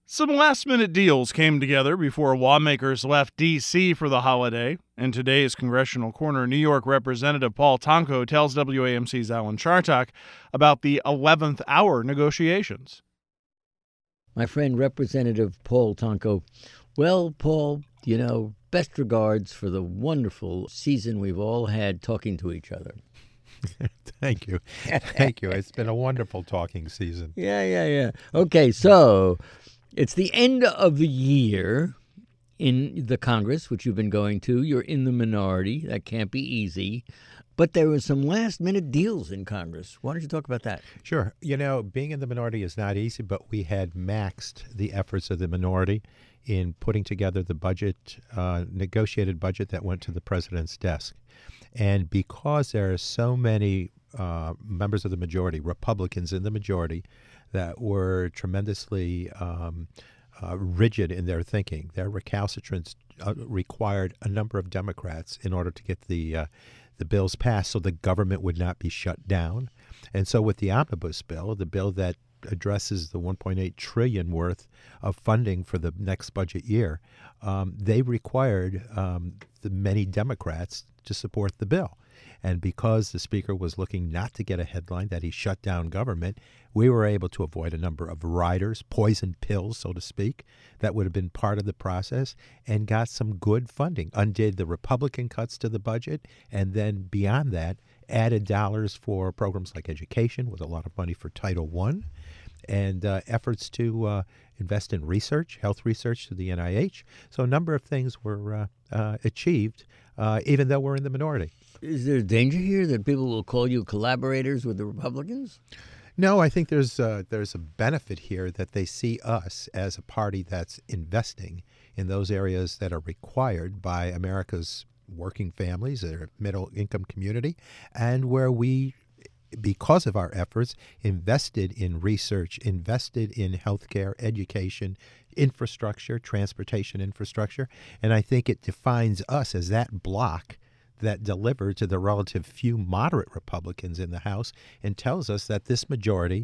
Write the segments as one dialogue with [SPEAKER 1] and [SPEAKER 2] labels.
[SPEAKER 1] Some last-minute deals came together before lawmakers left D.C. for the holiday. In today's Congressional Corner, New York Representative Paul Tonko tells WAMC's Alan Chartok about the 11th hour negotiations.
[SPEAKER 2] My friend Representative Paul Tonko. Well, Paul, best regards for the wonderful season we've all had talking to each other.
[SPEAKER 3] Thank you. Thank you. It's been a wonderful talking season.
[SPEAKER 2] Yeah. Okay, so it's the end of the year in the Congress, which you've been going to. You're in the minority. That can't be easy. But there were some last-minute deals in Congress. Why don't you talk about that?
[SPEAKER 3] Sure. Being in the minority is not easy, but we had maxed the efforts of the minority in putting together the budget, negotiated budget that went to the president's desk. And because there are so many members of the majority, Republicans in the majority, that were tremendously rigid in their thinking, their recalcitrance required a number of Democrats in order to get the bills passed so the government would not be shut down. And so with the omnibus bill, the bill that addresses the $1.8 trillion worth of funding for the next budget year, they required the many Democrats to support the bill. And because the speaker was looking not to get a headline that he shut down government, we were able to avoid a number of riders, poison pills, so to speak, that would have been part of the process, and got some good funding, undid the Republican cuts to the budget, and then beyond that, added dollars for programs like education with a lot of money for Title I, and efforts to invest in research, health research through the NIH. So a number of things were achieved, even though we're in the minority.
[SPEAKER 2] Is there danger here that people will call you collaborators with the Republicans?
[SPEAKER 3] No, I think there's a benefit here that they see us as a party that's investing in those areas that are required by America's working families, their middle-income community, and where we, because of our efforts, invested in research, invested in healthcare, education, infrastructure, transportation infrastructure. And I think it defines us as that bloc that delivered to the relative few moderate Republicans in the House and tells us that this majority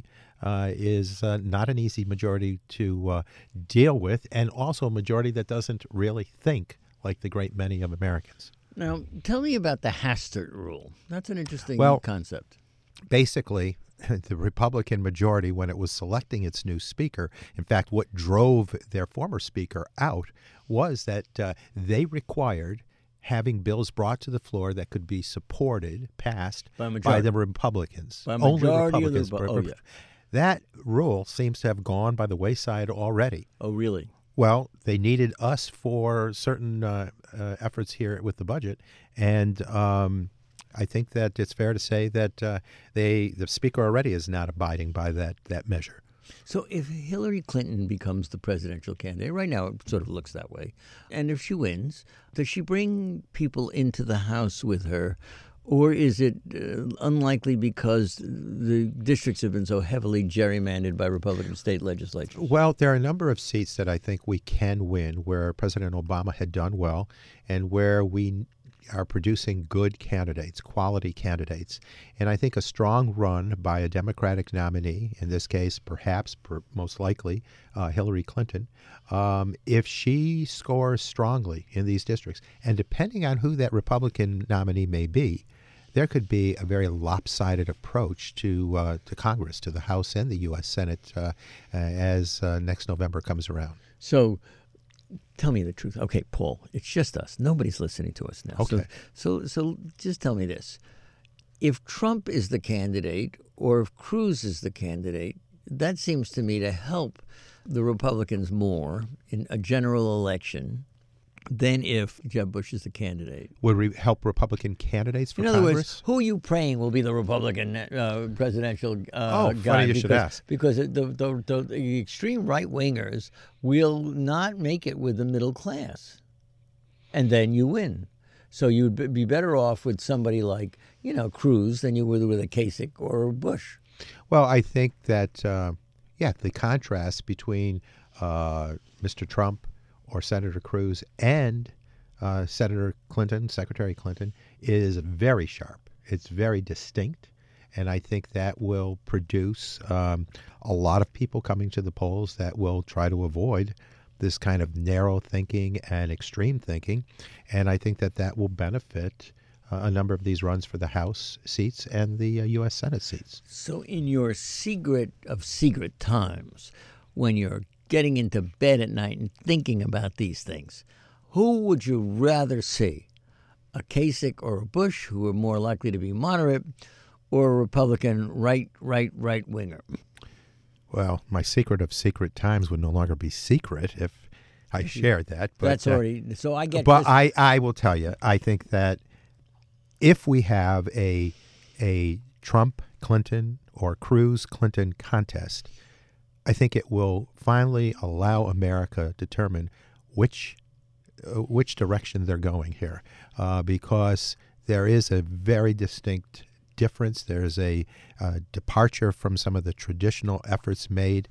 [SPEAKER 3] is not an easy majority to deal with, and also a majority that doesn't really think like the great many of Americans.
[SPEAKER 2] Now, tell me about the Hastert rule. That's an interesting concept.
[SPEAKER 3] Basically, the Republican majority, when it was selecting its new speaker, in fact, what drove their former speaker out was that they required having bills brought to the floor that could be supported, passed by the Republicans.
[SPEAKER 2] By majority
[SPEAKER 3] only Republicans. That rule seems to have gone by the wayside already.
[SPEAKER 2] Oh, really?
[SPEAKER 3] Well, they needed us for certain efforts here with the budget, and I think that it's fair to say that the speaker already is not abiding by that measure.
[SPEAKER 2] So if Hillary Clinton becomes the presidential candidate, right now it sort of looks that way, and if she wins, does she bring people into the House with her, or is it unlikely because the districts have been so heavily gerrymandered by Republican state legislatures?
[SPEAKER 3] Well, there are a number of seats that I think we can win where President Obama had done well and where we are producing good candidates, quality candidates. And I think a strong run by a Democratic nominee, in this case, perhaps, most likely, Hillary Clinton, if she scores strongly in these districts, and depending on who that Republican nominee may be, there could be a very lopsided approach to Congress, to the House and the U.S. Senate as next November comes around.
[SPEAKER 2] So tell me the truth. Okay, Paul, it's just us. Nobody's listening to us now.
[SPEAKER 3] Okay.
[SPEAKER 2] So just tell me this. If Trump is the candidate or if Cruz is the candidate, that seems to me to help the Republicans more in a general election than if Jeb Bush is the candidate.
[SPEAKER 3] Would we help Republican candites for Congress?
[SPEAKER 2] In other words, who are you praying will be the Republican presidential guy?
[SPEAKER 3] Funny you should ask.
[SPEAKER 2] Because the extreme right-wingers will not make it with the middle class. And then you win. So you'd be better off with somebody like, Cruz than you would with a Kasich or Bush.
[SPEAKER 3] Well, I think that, the contrast between Mr. Trump or Senator Cruz and Senator Clinton, Secretary Clinton, is very sharp. It's very distinct. And I think that will produce a lot of people coming to the polls that will try to avoid this kind of narrow thinking and extreme thinking. And I think that that will benefit a number of these runs for the House seats and the U.S. Senate seats.
[SPEAKER 2] So in your secret of secret times, when you're getting into bed at night and thinking about these things, who would you rather see? A Kasich or a Bush, who are more likely to be moderate, or a Republican right-winger?
[SPEAKER 3] Well, my secret of secret times would no longer be secret if I shared that. But,
[SPEAKER 2] that's already, so I get
[SPEAKER 3] But
[SPEAKER 2] this.
[SPEAKER 3] I will tell you, I think that if we have a Trump-Clinton or Cruz-Clinton contest, I think it will finally allow America to determine which direction they're going here, because there is a very distinct difference. There's a departure from some of the traditional efforts made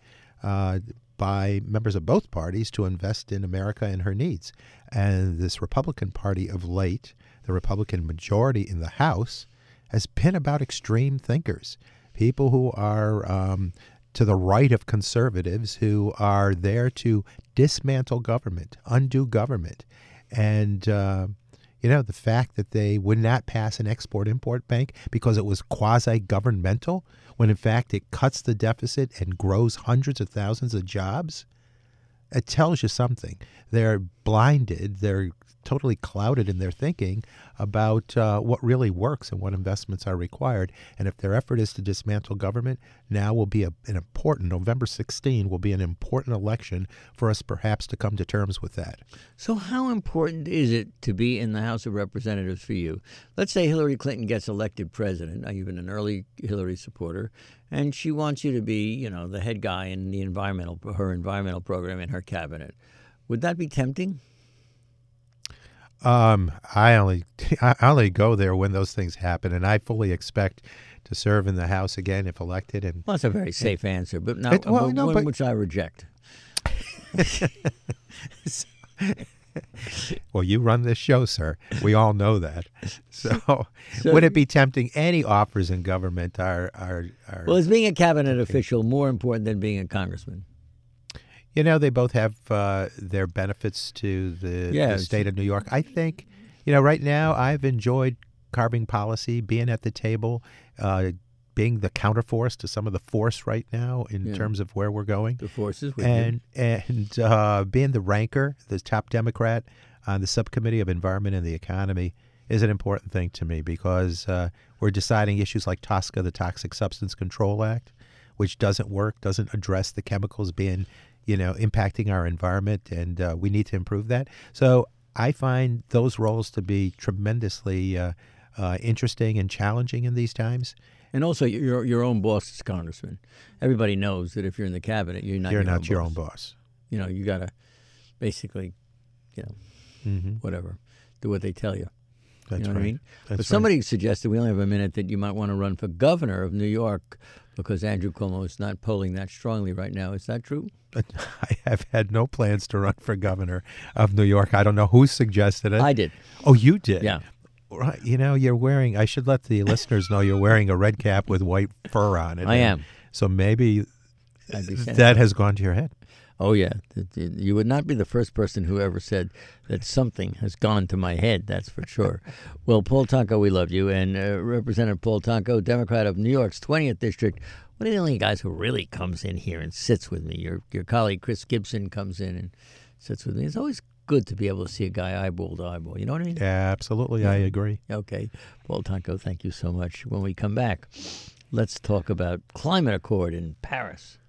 [SPEAKER 3] by members of both parties to invest in America and her needs. And this Republican Party of late, the Republican majority in the House, has been about extreme thinkers, people who are to the right of conservatives, who are there to dismantle government, undo government. And, the fact that they would not pass an export-import bank because it was quasi-governmental, when in fact it cuts the deficit and grows hundreds of thousands of jobs, it tells you something. They're blinded. They're totally clouded in their thinking about what really works and what investments are required. And if their effort is to dismantle government, now will be an important, November 16 will be an important election for us perhaps to come to terms with that.
[SPEAKER 2] So how important is it to be in the House of Representatives for you? Let's say Hillary Clinton gets elected president. Now, you've been an early Hillary supporter, and she wants you to be, the head guy in her environmental program in her cabinet. Would that be tempting?
[SPEAKER 3] I only go there when those things happen, and I fully expect to serve in the House again if elected. And
[SPEAKER 2] well, that's a very safe answer, but one which I reject.
[SPEAKER 3] Well, you run this show, sir. We all know that. So would it be tempting? Any offers in government are
[SPEAKER 2] Well, is being a cabinet official more important than being a congressman?
[SPEAKER 3] They both have their benefits to the state of New York. I think, right now I've enjoyed carving policy, being at the table, being the counterforce to some of the force right now in terms of where we're going.
[SPEAKER 2] The forces with
[SPEAKER 3] and being the ranker, the top Democrat on the subcommittee of Environment and the Economy is an important thing to me, because we're deciding issues like TSCA, the Toxic Substance Control Act, which doesn't work, doesn't address the chemicals being impacting our environment, and we need to improve that. So I find those roles to be tremendously interesting and challenging in these times.
[SPEAKER 2] And also, you're your own boss as congressman. Everybody knows that if you're in the cabinet, you're not your own boss. You got to basically, whatever, do what they tell you.
[SPEAKER 3] That's
[SPEAKER 2] what I mean?
[SPEAKER 3] That's
[SPEAKER 2] but somebody suggested, we only have a minute, that you might want to run for governor of New York because Andrew Cuomo is not polling that strongly right now. Is that true?
[SPEAKER 3] I have had no plans to run for governor of New York. I don't know who suggested it.
[SPEAKER 2] I did.
[SPEAKER 3] Oh, you did?
[SPEAKER 2] Yeah.
[SPEAKER 3] Right. You're wearing, I should let the listeners know you're wearing a red cap with white fur on it.
[SPEAKER 2] I am.
[SPEAKER 3] So maybe that has gone to your head.
[SPEAKER 2] Oh, yeah. You would not be the first person who ever said that something has gone to my head, that's for sure. Well, Paul Tonko, we love you. And Representative Paul Tonko, Democrat of New York's 20th District, one of the only guys who really comes in here and sits with me. Your colleague Chris Gibson comes in and sits with me. It's always good to be able to see a guy eyeball to eyeball. You know what I mean?
[SPEAKER 3] Yeah, absolutely. Yeah. I agree.
[SPEAKER 2] Okay. Paul Tonko, thank you so much. When we come back, let's talk about climate accord in Paris.